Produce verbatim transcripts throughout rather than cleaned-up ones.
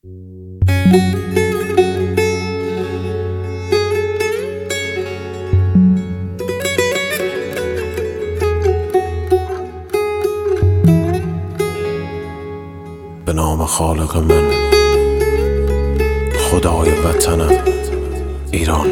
به نام خالق من، خدای وطنم ایران.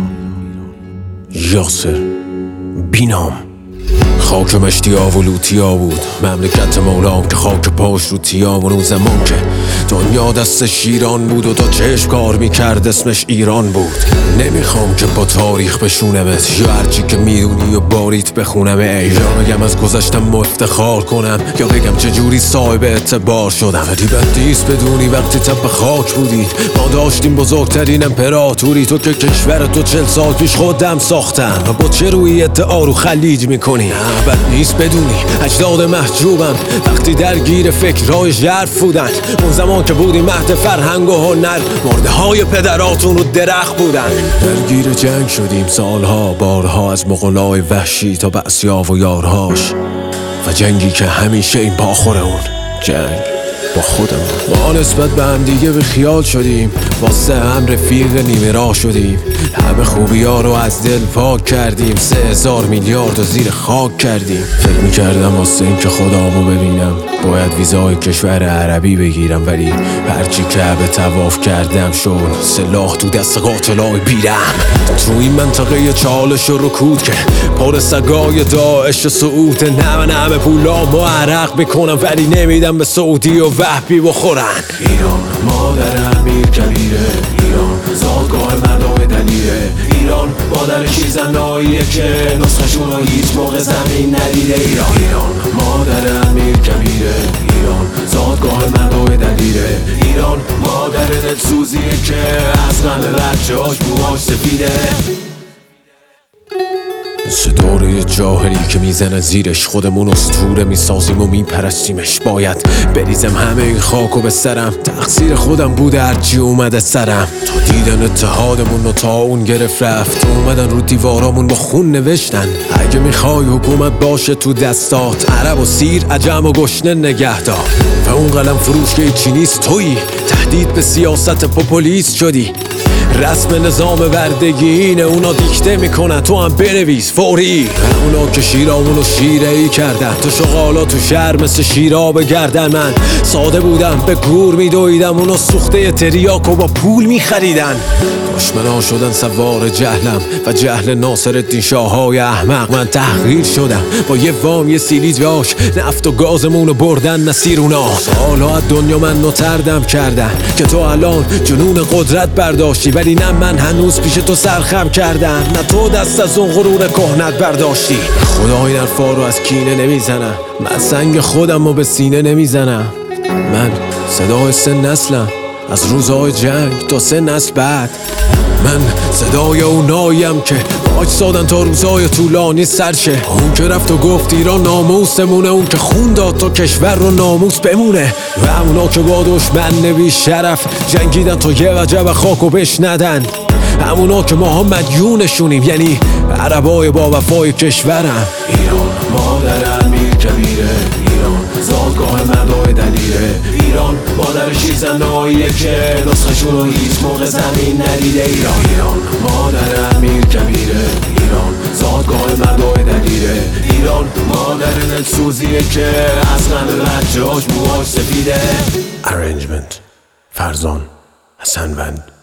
یاسر بینام. خاک مشتیا و لوتیا بود مملکت مولام که خاک پاش رو تیا و اون زمان که دنیا دست شیران بود و تا چشم کار میکرد اسمش ایران بود. نمیخوام که با تاریخ بشونمت یا هرچی که میدونی و باریت بخونم، یا بگم از گذشتم افتخار کنم یا بگم چجوری صاحب اعتبار شدم. ولی بد نیست بدونی وقتی تب خاک بودید ما داشتیم بزرگترین امپراتوری. تو که کشور تو چل سال پیش خودم ساختم و با چه روی ادعا رو خلیج میکنی. بد نیست بدونی اجداد محجوبم وقتی درگیر فکرهای ژرف بودن. اون زمان که بودی مهد فرهنگ و هنر مرده های پدراتون رو درخت بودن. درگیر جنگ شدیم سالها بارها، از مغولای وحشی تا بعثیا و یارهاش، و جنگی که همیشه این پاخور اون جنگ با خودمون. ما نسبت به هم دیگه به خیال شدیم، واسه هم رفیق نیمه راه شدیم. همه خوبی ها رو از دل پاک کردیم، سه هزار میلیارد رو زیر خاک کردیم. فکر میکردم واسه این که خدامو ببینم باید ویزای کشور عربی بگیرم، ولی هرچی که به طواف کردم شد سلاح تو دست قاتلای بیرم. تو این منطقه چالش و رکود که پر سگای داعش سعود، نمه نمه پولام و عرق میکنم ولی نمیدم به سعودی و وحبی بخورن. ایران مادر امیر کبیره، ایران زادگاه مردای دلیره، ایران مادر شیرزناییه که نسخشون رو هیچ موقع زمین ندیده. ایران ایران مادر امیر کبیره، ایران زادگاه مردای دلیره، ایران مادر دلسوزیه که از غم بچه‌هاش موهاش سفیده. صداره جاهلی که میزنه زیرش خودمون اسطوره میسازیم و میپرستیمش. باید بریزم همه این خاکو به سرم، تقصیر خودم بوده هرچی اومده سرم. تا دیدن اتحادمون و تا اون گرفت رفت اومدن رو دیوارامون با خون نوشتن اگه میخوای حکومت باشه تو دستات عرب و سیر عجم و گشنه نگه دار. و اون قلم فروش که چی نیست تویی، تهدید به سیاست پوپولیست شدی. رسم نظام وردگی اینه، اونا دیکته میکنن تو هم بنویس فوری. اونا که شیرامونو شیره ای کردن تو شغالا تو شهر مثل شیرا بگردن. من ساده بودم به گور میدویدم، اونا سوخته تریاکو با پول میخریدن. دشمنا شدن سوار جهلم و جهل ناصرالدین شاههای احمق. من تحقیر شدم با یه وام یه سیلی جاش، نفت و گازمونو بردن مسیر اونا. سالها از دنیا من نتردم کردن که تو الان جنون قدرت برداشتی، ولی نه من هنوز پیش تو سرخم کردم، نه تو دست از اون غرور کهنت برداشتی. خدا این حرفا رو از کینه نمیزنم، من سنگ خودم رو به سینه نمیزنم. من صدای سه نسلم از روزهای جنگ تا سه نسل بعد. من صدای اوناییم که باج سادن تا روزای طولانی سرشه. اون که رفت و گفت ایران ناموسمونه، اون که خون داد تا کشور رو ناموس بمونه. و اونا که با دشمن بی شرف جنگیدن تا یه وجب خاکو بش ندن. همونا که ما هم مدیونشونیم، یعنی عربای با وفای کشورم. ایران مادر امیر کبیره، ایران زادگاه مردای دلیره، ایران مادر شیرزناییه که نسخشون رو هیچ موقع زمین ندیده. ایران ایران مادر امیر کبیره، ایران زادگاه مردای دلیره، ایران مادر دلسوزیه که از غم بچه‌هاش موهاش سفیده. Arrangement فرزان حسنوند.